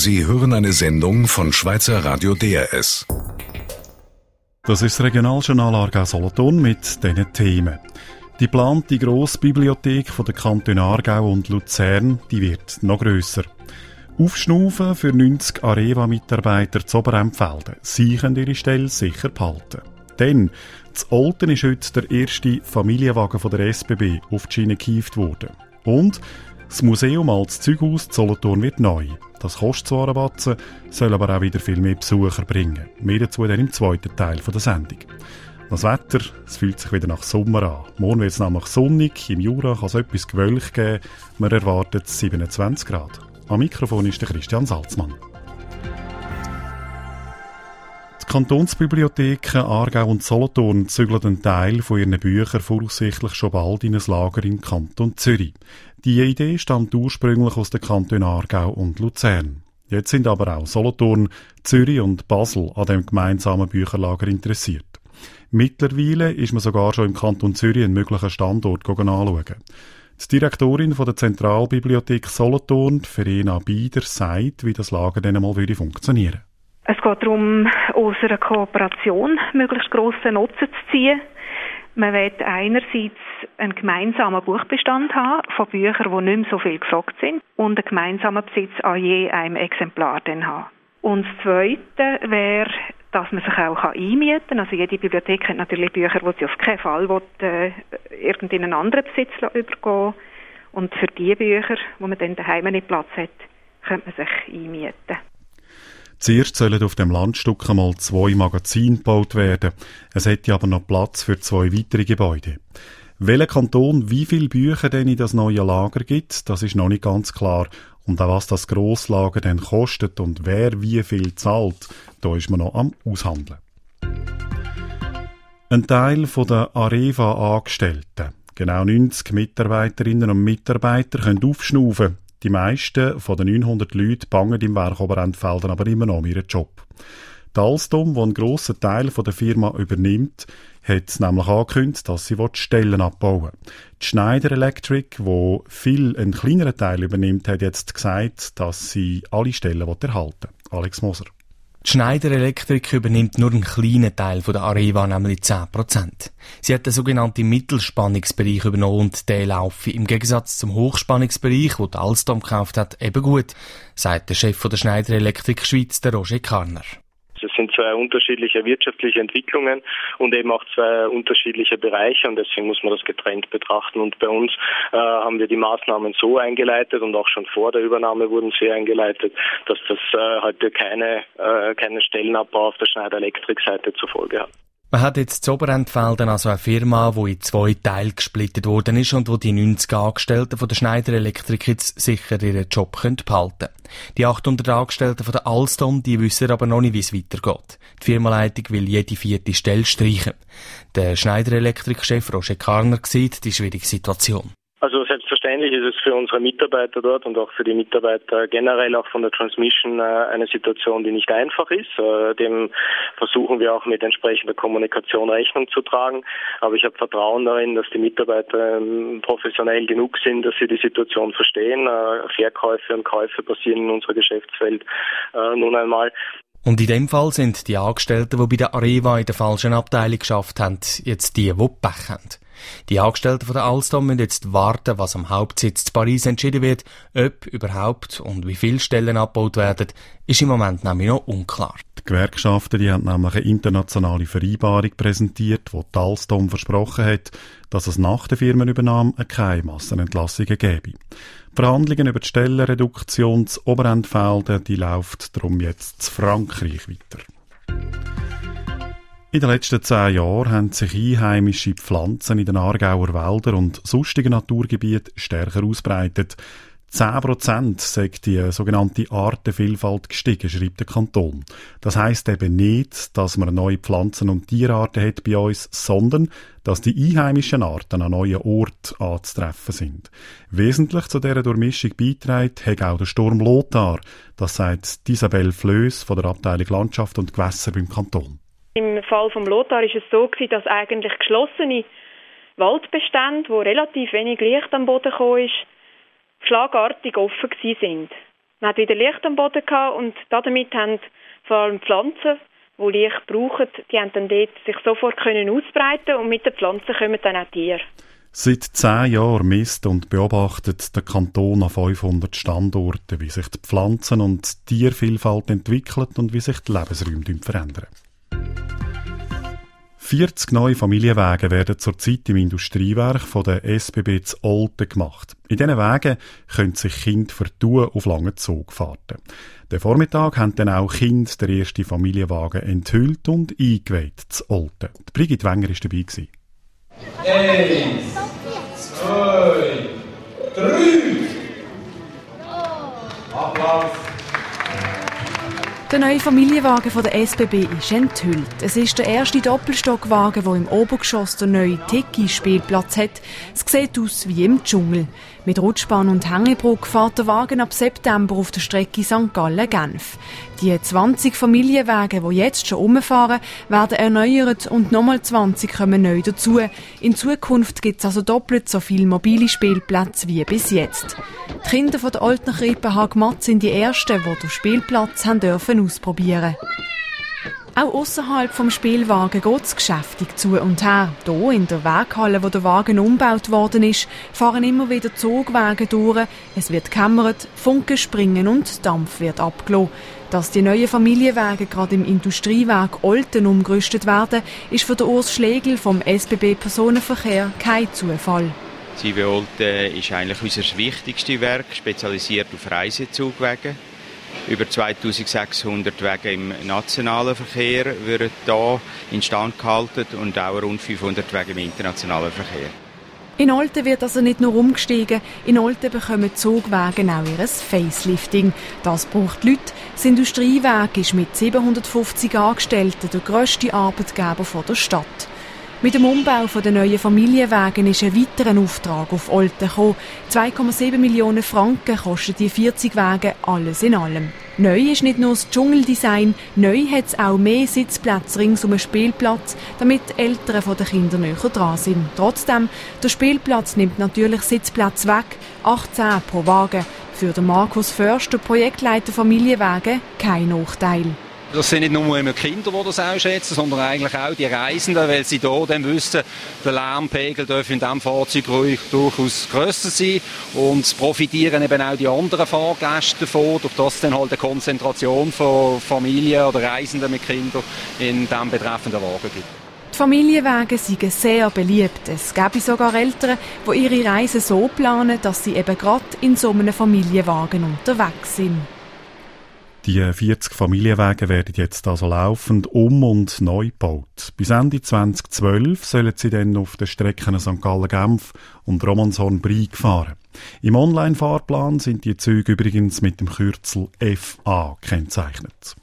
Sie hören eine Sendung von Schweizer Radio DRS. Das ist das Regionaljournal Aargau-Solothurn mit diesen Themen. Die geplante grosse Bibliothek der Kantone Aargau und Luzern, die wird noch grösser. Aufschnaufen für 90 Areva-Mitarbeiter zu Oberempfelden. Sie können ihre Stelle sicher behalten. Denn zu Olten ist heute der erste Familienwagen von der SBB auf die Schiene gehievt worden. Und das Museum als Zeughaus Solothurn wird neu. Das kostet zwar einen Batzen, soll aber auch wieder viel mehr Besucher bringen. Mehr dazu dann im zweiten Teil der Sendung. Das Wetter, es fühlt sich wieder nach Sommer an. Morgen wird es nämlich sonnig, im Jura kann es etwas Gewölk geben. Man erwartet 27 Grad. Am Mikrofon ist der Christian Salzmann. Die Kantonsbibliotheken Aargau und Solothurn zügeln einen Teil von ihren Büchern voraussichtlich schon bald in ein Lager im Kanton Zürich. Die Idee stammt ursprünglich aus den Kantonen Aargau und Luzern. Jetzt sind aber auch Solothurn, Zürich und Basel an dem gemeinsamen Bücherlager interessiert. Mittlerweile ist man sogar schon im Kanton Zürich einen möglichen Standort anschauen. Die Direktorin der Zentralbibliothek Solothurn, Verena Bieder, sagt, wie das Lager dann einmal funktionieren würde. Es geht darum, aus einer Kooperation möglichst grossen Nutzen zu ziehen. Man will einerseits einen gemeinsamen Buchbestand haben von Büchern, die nicht mehr so viel gefragt sind, und einen gemeinsamen Besitz an je einem Exemplar dann haben. Und das Zweite wäre, dass man sich auch einmieten kann. Also jede Bibliothek hat natürlich Bücher, die sie auf keinen Fall irgendeinen anderen Besitz übergehen. Und für die Bücher, wo man dann daheim nicht Platz hat, könnte man sich einmieten. Zuerst sollen auf dem Landstück einmal 2 Magazine gebaut werden. Es hätte aber noch Platz für 2 weitere Gebäude. Welcher Kanton wie viele Bücher denn in das neue Lager gibt, das ist noch nicht ganz klar. Und auch was das Grosslager denn kostet und wer wie viel zahlt, da ist man noch am Aushandeln. Ein Teil der Areva-Angestellten, genau 90 Mitarbeiterinnen und Mitarbeiter, können aufschnaufen. Die meisten von den 900 Leuten bangen im Werk Oberentfelden aber immer noch um ihren Job. Die Alstom, die einen grossen Teil der Firma übernimmt, hat nämlich angekündigt, dass sie Stellen abbauen will. Die Schneider Electric, die viel einen kleineren Teil übernimmt, hat jetzt gesagt, dass sie alle Stellen erhalten will. Alex Moser. Die Schneider Electric übernimmt nur einen kleinen Teil von der Areva, nämlich 10%. Sie hat den sogenannten Mittelspannungsbereich übernommen und der laufe im Gegensatz zum Hochspannungsbereich, den die Alstom gekauft hat, eben gut, sagt der Chef der Schneider Electric Schweiz, der Roger Karner. Es sind 2 unterschiedliche wirtschaftliche Entwicklungen und eben auch 2 unterschiedliche Bereiche und deswegen muss man das getrennt betrachten. Und bei uns haben wir die Maßnahmen so eingeleitet und auch schon vor der Übernahme wurden sie eingeleitet, dass das heute keine Stellenabbau auf der Schneider Elektrik-Seite zur Folge hat. Man hat jetzt zu Oberentfelden also eine Firma, die in 2 Teile gesplittet worden ist und wo die 90 Angestellten von der Schneider Electric jetzt sicher ihren Job behalten können. Die 800 Angestellten von der Alstom, die wissen aber noch nicht, wie es weitergeht. Die Firmenleitung will jede 4. Stelle streichen. Der Schneider Electric-Chef Roger Karner sieht die schwierige Situation. Also selbstverständlich ist es für unsere Mitarbeiter dort und auch für die Mitarbeiter generell auch von der Transmission eine Situation, die nicht einfach ist. Dem versuchen wir auch mit entsprechender Kommunikation Rechnung zu tragen. Aber ich habe Vertrauen darin, dass die Mitarbeiter professionell genug sind, dass sie die Situation verstehen. Verkäufe und Käufe passieren in unserer Geschäftswelt nun einmal. Und in dem Fall sind die Angestellten, die bei der Areva in der falschen Abteilung geschafft haben, jetzt die Pech haben. Die Angestellten von der Alstom müssen jetzt warten, was am Hauptsitz in Paris entschieden wird. Ob überhaupt und wie viele Stellen abgebaut werden, ist im Moment nämlich noch unklar. Die Gewerkschaften die haben nämlich eine internationale Vereinbarung präsentiert, wo die Alstom versprochen hat, dass es nach der Firmenübernahme keine Massenentlassungen gäbe. Die Verhandlungen über die Stellenreduktion zu Oberentfelden, die läuft darum jetzt zu Frankreich weiter. In den letzten 10 Jahren haben sich einheimische Pflanzen in den Aargauer Wäldern und sonstigen Naturgebieten stärker ausbreitet. 10% sei die sogenannte Artenvielfalt gestiegen, schreibt der Kanton. Das heisst eben nicht, dass man neue Pflanzen- und Tierarten hat bei uns, sondern dass die einheimischen Arten an neuen Orten anzutreffen sind. Wesentlich zu dieser Durchmischung beiträgt hat auch der Sturm Lothar. Das sagt Isabelle Flöß von der Abteilung Landschaft und Gewässer beim Kanton. Im Fall von Lothar war es so, dass eigentlich geschlossene Waldbestände, wo relativ wenig Licht am Boden kam, schlagartig offen sind. Man hat wieder Licht am Boden gehabt und damit haben vor allem Pflanzen, die Licht brauchen, die haben dann dort sich sofort können ausbreiten und mit den Pflanzen kommen dann auch Tiere. Seit 10 Jahren misst und beobachtet der Kanton an 500 Standorten, wie sich die Pflanzen- und Tiervielfalt entwickelt und wie sich die Lebensräume verändern. 40 neue Familienwege werden zurzeit im Industriewerk von der SBB zu Olten gemacht. In diesen Wegen können sich Kinder vertun auf langen Zugfahrten. Den Vormittag haben dann auch Kinder den ersten Familienwagen enthüllt und eingeweiht zu Olten. Die Brigitte Wenger war dabei. 1, 2, 3. Applaus. Der neue Familienwagen von der SBB ist enthüllt. Es ist der erste Doppelstockwagen, der im Obergeschoss den neuen Tiki-Spielplatz hat. Es sieht aus wie im Dschungel. Mit Rutschbahn und Hängebrücke fährt der Wagen ab September auf der Strecke St. Gallen-Genf. Die 20 Familienwagen, die jetzt schon rumfahren, werden erneuert und nochmal 20 kommen neu dazu. In Zukunft gibt es also doppelt so viele mobile Spielplätze wie bis jetzt. Die Kinder von der alten Krippe Hagmatt sind die ersten, die den Spielplatz haben dürfen ausprobieren. Auch ausserhalb vom Spielwagen geht es geschäftig zu und her. Hier in der Werkhalle, wo der Wagen umgebaut worden ist, fahren immer wieder Zugwagen durch. Es wird gekämmert, Funken springen und Dampf wird abgelassen. Dass die neuen Familienwagen gerade im Industriewerk Olten umgerüstet werden, ist für den Urs Schlegel vom SBB Personenverkehr kein Zufall. CIVE Olten ist eigentlich unser wichtigstes Werk, spezialisiert auf Reisezugwagen. Über 2600 Wege im nationalen Verkehr werden hier instand gehalten und auch rund 500 Wege im internationalen Verkehr. In Olten wird also nicht nur umgestiegen, in Olten bekommen Zugwagen auch ihr Facelifting. Das braucht Leute. Das Industriewerk ist mit 750 Angestellten der grösste Arbeitgeber der Stadt. Mit dem Umbau der neuen Familienwagen ist ein weiterer Auftrag auf Olten gekommen. 2,7 Millionen Franken kosten die 40 Wagen alles in allem. Neu ist nicht nur das Dschungeldesign, neu hat es auch mehr Sitzplätze rings um den Spielplatz, damit die Eltern der Kinder näher dran sind. Trotzdem, der Spielplatz nimmt natürlich Sitzplätze weg, 18 pro Wagen. Für den Markus Förster, Projektleiter Familienwagen, kein Nachteil. Das sind nicht nur immer Kinder, die das auch schätzen, sondern eigentlich auch die Reisenden, weil sie hier dann wissen, der Lärmpegel darf in diesem Fahrzeug durchaus grösser sein und es profitieren eben auch die anderen Fahrgäste davon, durch das dann halt eine Konzentration von Familien oder Reisenden mit Kindern in diesem betreffenden Wagen gibt. Die Familienwagen sind sehr beliebt. Es gäbe sogar Eltern, die ihre Reisen so planen, dass sie eben gerade in so einem Familienwagen unterwegs sind. Die 40 Familienwagen werden jetzt also laufend und neu gebaut. Bis Ende 2012 sollen sie dann auf den Strecken St. Gallen-Genf und Romanshorn-Brig fahren. Im Online-Fahrplan sind die Züge übrigens mit dem Kürzel FA gekennzeichnet.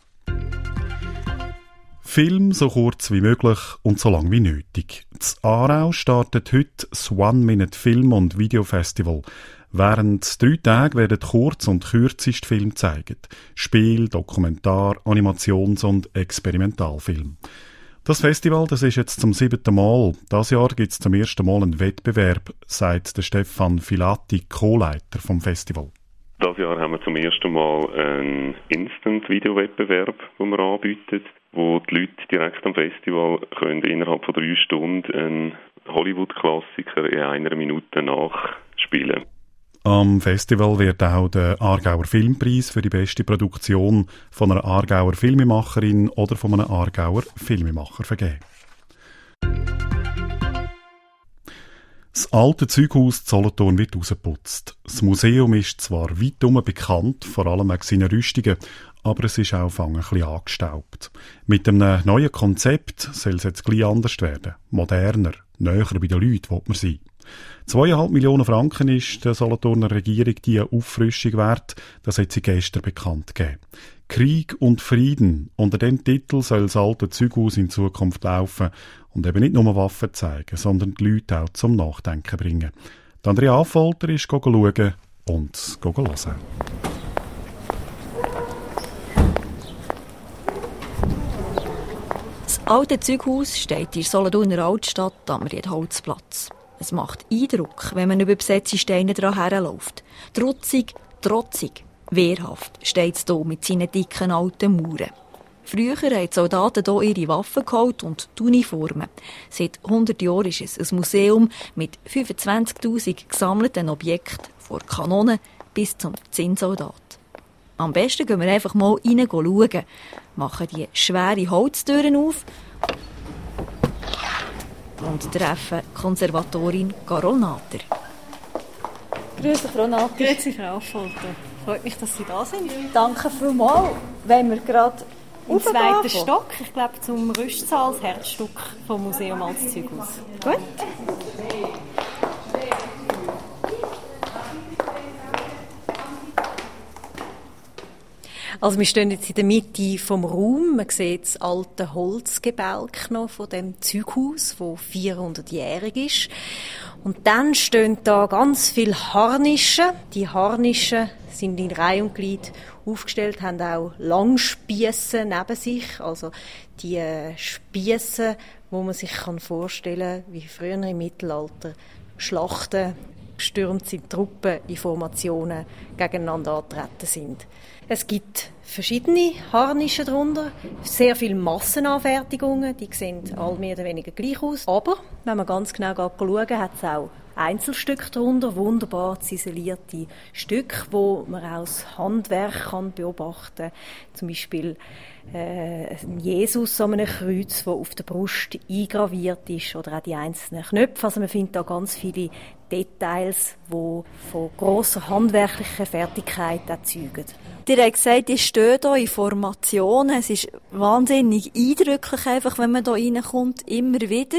Film so kurz wie möglich und so lang wie nötig. In Aarau startet heute das One-Minute-Film- und Videofestival. Während 3 Tage werden Kurz- und kürzeste Filme gezeigt. Spiel, Dokumentar, Animations- und Experimentalfilm. Das Festival, das ist jetzt zum 7. Mal. Dieses Jahr gibt es zum ersten Mal einen Wettbewerb, sagt der Stefan Filati, Co-Leiter vom Festival. Dieses Jahr haben wir zum ersten Mal einen Instant-Video-Wettbewerb, den wir anbieten, wo die Leute direkt am Festival können innerhalb von 3 Stunden einen Hollywood-Klassiker in 1 Minute nachspielen. Am Festival wird auch der Aargauer Filmpreis für die beste Produktion von einer Aargauer Filmemacherin oder von einem Aargauer Filmemacher vergeben. Das alte Zeughaus Solothurn wird rausgeputzt. Das Museum ist zwar weitherum bekannt, vor allem wegen seiner Rüstungen, aber es ist auch ein bisschen angestaubt. Mit einem neuen Konzept soll es jetzt gleich anders werden. Moderner, näher bei den Leuten will man sein. 2,5 Millionen Franken ist der Solothurner Regierung die Auffrischung wert, das hat sie gestern bekannt gegeben. Krieg und Frieden, unter dem Titel soll das alte Zeughaus in Zukunft laufen und eben nicht nur Waffen zeigen, sondern die Leute auch zum Nachdenken bringen. Die Andrea Affolter ist schauen und hören. Das alte Zeughaus steht in der Solothurner Altstadt am Riedholzplatz. Es macht Eindruck, wenn man über besetzte Steine daran herläuft. Trotzig. Wehrhaft steht es hier mit seinen dicken alten Mauern. Früher haben die Soldaten hier ihre Waffen geholt und die Uniformen. Seit 100 Jahren ist es ein Museum mit 25'000 gesammelten Objekten, von Kanonen bis zum Zinnsoldat. Am besten gehen wir einfach mal rein schauen, machen die schwere Holztüren auf und treffen Konservatorin Carol Natter. Grüß dich, Frau Natter. Grüß dich, Frau Affolter. Freut mich, dass Sie da sind. Danke vielmals. Wenn wir gerade im zweiten Stock, ich glaube zum Rüstsaal, das Herzstück vom Museum Altes Zeughaus. Gut. Also wir stehen jetzt in der Mitte vom Raum. Man sieht das alte Holzgebälk noch von dem Zeughaus, das 400-jährig ist. Und dann stehen da ganz viele Harnische. Die Harnische sind in Reihe und Glied aufgestellt, haben auch Langspiesse neben sich. Also die Spiesse, wo man sich vorstellen kann, wie früher im Mittelalter Schlachten gestürmt sind, Truppen in Formationen gegeneinander angetreten sind. Es gibt verschiedene Harnische darunter, sehr viele Massenanfertigungen, die sehen alle mehr oder weniger gleich aus. Aber, wenn man ganz genau schaut, hat es auch Einzelstücke darunter, wunderbar ziselierte Stücke, wo man auch das Handwerk beobachten kann. Zum Beispiel Jesus an einem Kreuz, das auf der Brust eingraviert ist, oder auch die einzelnen Knöpfe. Also man findet da ganz viele Details, die von grosser handwerklicher Fertigkeit erzeugen. Ihr habt gesagt, ich stehe hier in Formationen. Es ist wahnsinnig eindrücklich, einfach, wenn man hier reinkommt, immer wieder.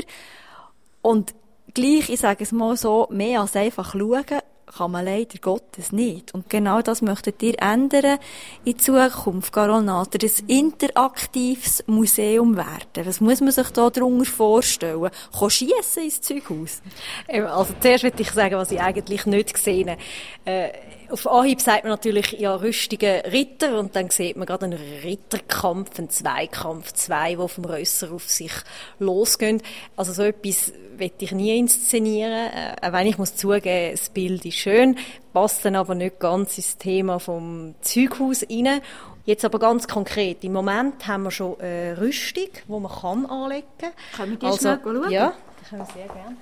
Und gleich, ich sage es mal so, mehr als einfach schauen, kann man leider Gottes nicht. Und genau das möchtet ihr ändern in Zukunft, Carol Natter, ein interaktives Museum werden. Was muss man sich da darunter vorstellen? Kann schiessen ins Zeughaus? Also zuerst möchte ich sagen, was ich eigentlich nicht gesehen habe. Auf Anhieb sagt man natürlich, ja, rüstige Ritter, und dann sieht man gerade einen Ritterkampf, einen Zweikampf, zwei, die vom Rösser auf sich losgehen. Also so etwas möchte ich nie inszenieren, auch wenn ich muss zugeben, das Bild ist schön, passt dann aber nicht ganz ins Thema vom Zeughaus rein. Jetzt aber ganz konkret, im Moment haben wir schon eine Rüstung, die man anlegen kann. Können wir die schnell schauen? Ja, das können wir sehr gerne.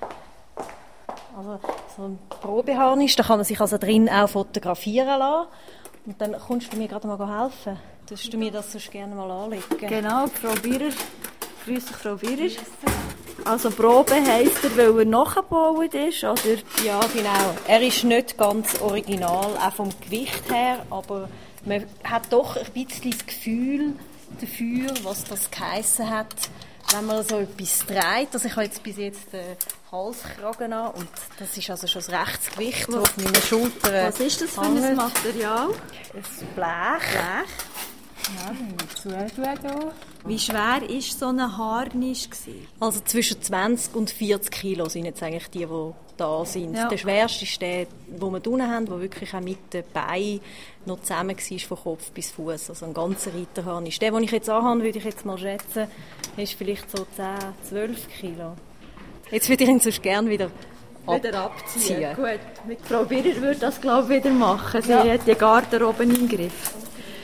Also so ein Probeharnisch, da kann man sich also drin auch fotografieren lassen. Und dann kommst du mir gerade mal helfen. Darfst du mir das sonst gerne mal anlegen? Genau, Frau Bierer. Grüß dich, Frau Bierer. Also Probe heisst er, weil er nachgebaut ist, oder? Ja, genau. Er ist nicht ganz original, auch vom Gewicht her, aber man hat doch ein bisschen das Gefühl dafür, was das geheissen hat, wenn man so etwas dreht. Also ich habe jetzt bis jetzt den Halskragen an und das ist also schon das Rechtsgewicht, das auf meinen Schultern. Was ist das für ein Material? Ein Blech. Ja, hier. Wie schwer war so ein Harnisch? Also zwischen 20 und 40 Kilo sind jetzt eigentlich die da sind. Ja. Der schwerste ist der, den wir unten haben, der wirklich auch mit den Beinen noch zusammen war, von Kopf bis Fuß. Also ein ganzer Reiterharnisch. Der, den ich jetzt anhabe, würde ich jetzt mal schätzen, ist vielleicht so 10, 12 Kilo. Jetzt würde ich ihn sonst gerne wieder abziehen. Gut, mit Frau Birrer würde das, glaube ich, wieder machen. Sie hat die Garderobe im Griff.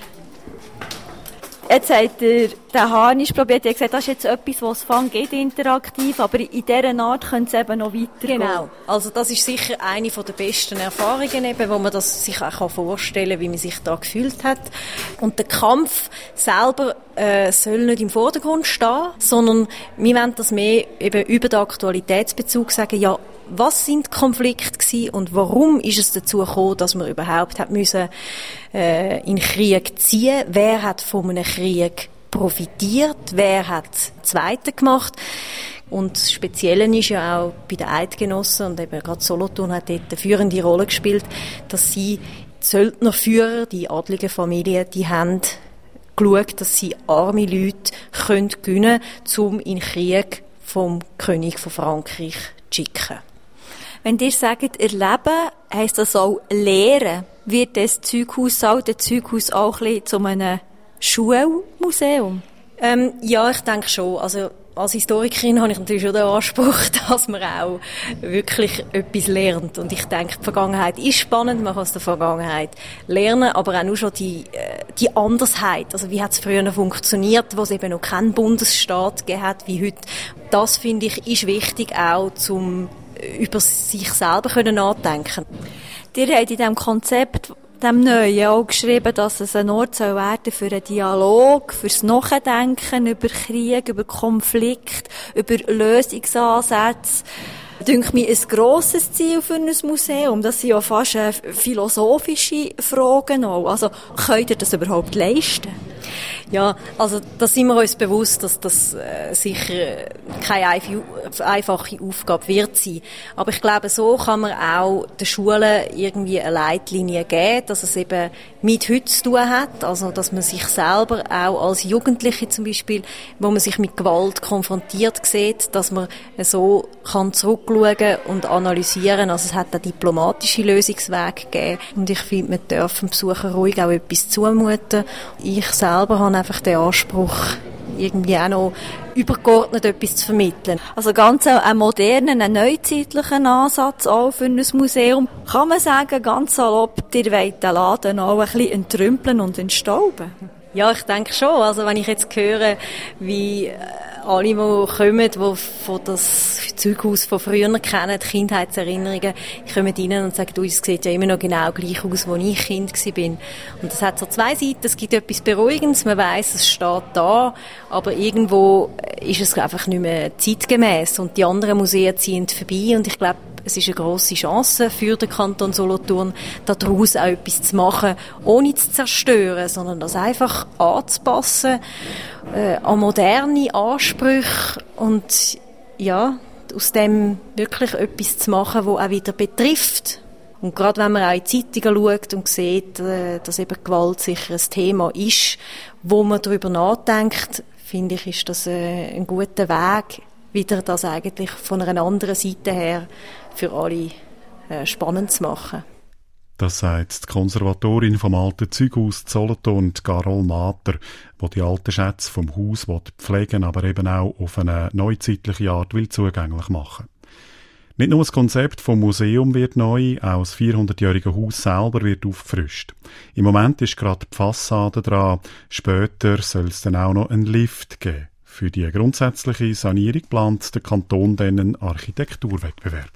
Jetzt hat er den Harnisch probiert. Er hat gesagt, das ist jetzt etwas, was es Fang geht, interaktiv, aber in dieser Art könnte es eben noch weitergehen. Genau. Also das ist sicher eine der besten Erfahrungen, eben, wo man das sich auch vorstellen kann, wie man sich da gefühlt hat. Und der Kampf selber soll nicht im Vordergrund stehen, sondern wir wollen das mehr eben über den Aktualitätsbezug sagen, ja, was sind die Konflikte gewesen und warum ist es dazu gekommen, dass man überhaupt hat müssen in Krieg ziehen? Wer hat von einem Krieg profitiert? Wer hat Zweite gemacht? Und das Spezielle ist ja auch bei den Eidgenossen, und eben gerade Solothurn hat dort eine führende Rolle gespielt, dass sie die Söldnerführer, die adligen Familien, die haben geschaut, dass sie arme Leute gewinnen können, um in den Krieg vom König von Frankreich zu schicken. Wenn ihr sagt, erleben, heisst das auch lehren. Wird das Zeughaus, alte Zeughaus auch ein bisschen zu einem Schulmuseum? Ja, ich denke schon. Also als Historikerin habe ich natürlich schon den Anspruch, dass man auch wirklich etwas lernt. Und ich denke, die Vergangenheit ist spannend, man kann aus der Vergangenheit lernen, aber auch nur schon die Andersheit. Also wie hat es früher funktioniert, wo es eben noch keinen Bundesstaat gegeben hat wie heute. Das, finde ich, ist wichtig auch, zum über sich selber nachdenken. Ihr habt in diesem Konzept, dem Neuen, auch geschrieben, dass es ein Ort soll werden für einen Dialog, fürs Nachdenken über Krieg, über Konflikt, über Lösungsansätze. Dünkt mir ein grosses Ziel für ein Museum. Das sind ja fast philosophische Fragen auch. Also, könnt ihr das überhaupt leisten? Ja, also da sind wir uns bewusst, dass das sicher keine einfache Aufgabe wird sein. Aber ich glaube, so kann man auch den Schulen irgendwie eine Leitlinie geben, dass es eben mit heute zu tun hat. Also dass man sich selber auch als Jugendliche zum Beispiel, wo man sich mit Gewalt konfrontiert sieht, dass man so kann zurückschauen und analysieren. Also es hat auch diplomatische Lösungswege gegeben. Und ich finde, man darf dem Besucher ruhig auch etwas zumuten. Ich selber habe einfach den Anspruch, irgendwie auch noch übergeordnet etwas zu vermitteln. Also ganz einen modernen, einen neuzeitlichen Ansatz auch für ein Museum. Kann man sagen, ganz salopp, ihr wollt den Laden auch ein bisschen entrümpeln und entstauben? Ja, ich denke schon. Also wenn ich jetzt höre, wie alle, die kommen, die von das Zeughaus von früher kennen, die Kindheitserinnerungen, kommen rein und sagen, du, es sieht ja immer noch genau gleich aus, als ich Kind war. Und das hat so zwei Seiten. Es gibt etwas Beruhigendes. Man weiss, es steht da, aber irgendwo ist es einfach nicht mehr zeitgemäß. Und die anderen Museen ziehen vorbei. Und ich glaube, es ist eine grosse Chance für den Kanton Solothurn, daraus auch etwas zu machen, ohne zu zerstören, sondern das einfach anzupassen, an moderne Ansprüche und ja, aus dem wirklich etwas zu machen, das auch wieder betrifft. Und gerade wenn man auch in die Zeitungen schaut und sieht, dass eben Gewalt sicher ein Thema ist, wo man darüber nachdenkt, finde ich, ist das ein guter Weg, wieder das eigentlich von einer anderen Seite her für alle spannend zu machen. Das sagt die Konservatorin vom Alten Zeughaus Solothurn, Carol Nater, die die alten Schätze vom Haus pflegen, aber eben auch auf eine neuzeitliche Art will zugänglich machen. Nicht nur das Konzept vom Museum wird neu, auch das 400-jährige Haus selber wird aufgefrischt. Im Moment ist gerade die Fassade dran, später soll es dann auch noch einen Lift geben. Für die grundsätzliche Sanierung plant der Kanton dann einen Architekturwettbewerb.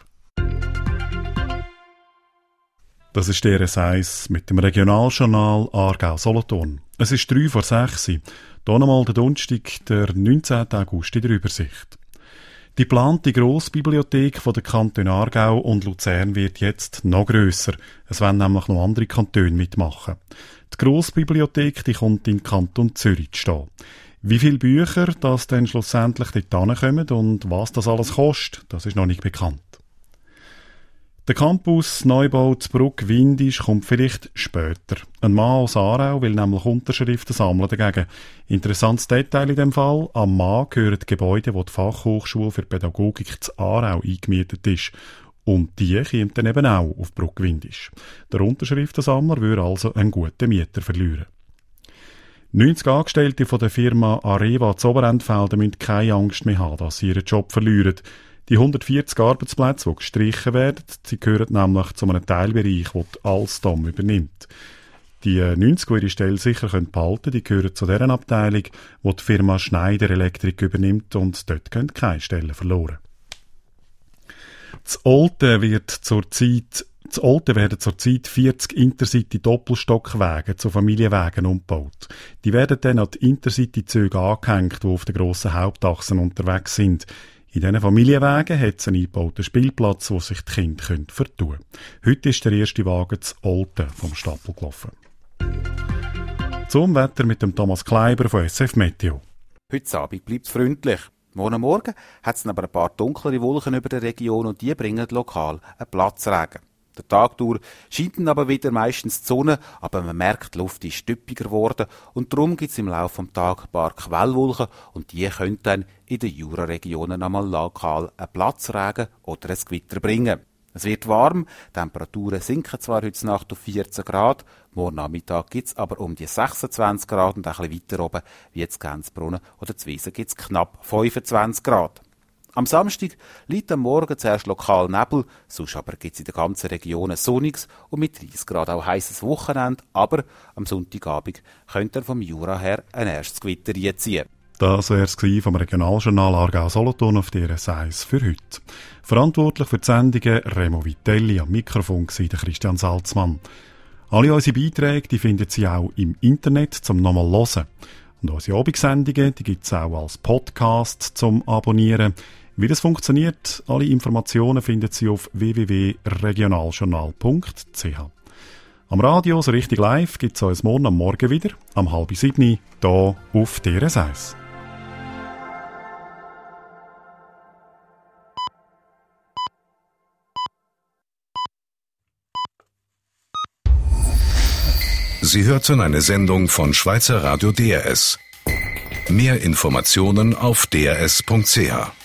Das ist der RS1 mit dem Regionaljournal Aargau-Solothurn. Es ist 5:03. Hier nochmal der Donnerstag, der 19. August in der Übersicht. Die geplante Grossbibliothek der Kantone Aargau und Luzern wird jetzt noch grösser. Es wollen nämlich noch andere Kantone mitmachen. Die Grossbibliothek die kommt in Kanton Zürich zu stehen. Wie viele Bücher das dann schlussendlich dort hinkommen und was das alles kostet, das ist noch nicht bekannt. Der Campus Neubau zu Bruck-Windisch kommt vielleicht später. Ein Mann aus Aarau will nämlich Unterschriften sammeln dagegen. Interessantes Detail in dem Fall: am Mann gehören die Gebäude, wo die Fachhochschule für Pädagogik zu Aarau eingemietet ist. Und die kommt dann eben auch auf Bruck-Windisch. Der Unterschriftensammler würde also einen guten Mieter verlieren. 90 Angestellte von der Firma Areva zu Oberentfelden müssen keine Angst mehr haben, dass sie ihren Job verlieren. Die 140 Arbeitsplätze, die gestrichen werden, sie gehören nämlich zu einem Teilbereich, den die Alstom übernimmt. Die 90, die ihre Stelle sicher behalten können, die gehören zu deren Abteilung, die die Firma Schneider Elektrik übernimmt, und dort gehen keine Stellen verloren. Zu Olten werden zurzeit 40 Intercity-Doppelstockwege zu Familienwegen umgebaut. Die werden dann an die Intercity-Züge angehängt, die auf den grossen Hauptachsen unterwegs sind. In diesen Familienwegen hat es einen eingebauten Spielplatz, wo sich die Kinder vertun können. Heute ist der erste Wagen zu Olten vom Stapel gelaufen. Zum Wetter mit dem Thomas Kleiber von SF Meteo. Heute Abend bleibt es freundlich. Morgen hat es aber ein paar dunklere Wolken über der Region und die bringen lokal einen Platzregen. Der Tag durch scheint dann aber wieder meistens die Sonne, aber man merkt, die Luft ist stüppiger geworden und darum gibt es im Laufe des Tages ein paar Quellwolken und die können dann in den Jura-Regionen einmal lokal einen Platzregen oder ein Gewitter bringen. Es wird warm, die Temperaturen sinken zwar heute Nacht auf 14 Grad, morgen Nachmittag gibt es aber um die 26 Grad und ein bisschen weiter oben, wie jetzt Gänzbrunnen oder Zwiesen, gibt es knapp 25 Grad. Am Samstag liegt am Morgen zuerst lokal Nebel, sonst aber gibt es in der ganzen Region ein sonniges und mit 30 Grad auch heisses Wochenende, aber am Sonntagabend könnte vom Jura her ein erstes Gewitter einziehen. Das war es vom Regionaljournal Aargau-Solothurn auf DRS 1 für heute. Verantwortlich für die Sendungen Remo Vitelli, am Mikrofon war der Christian Salzmann. Alle unsere Beiträge die finden Sie auch im Internet zum nochmal hören. Und unsere Abendsendungen gibt es auch als Podcast zum Abonnieren. Wie das funktioniert, alle Informationen finden Sie auf www.regionaljournal.ch. Am Radio, so richtig live, gibt es uns morgen am Morgen wieder, am 6:30 hier auf DRS 1. Sie hörten eine Sendung von Schweizer Radio DRS. Mehr Informationen auf drs.ch.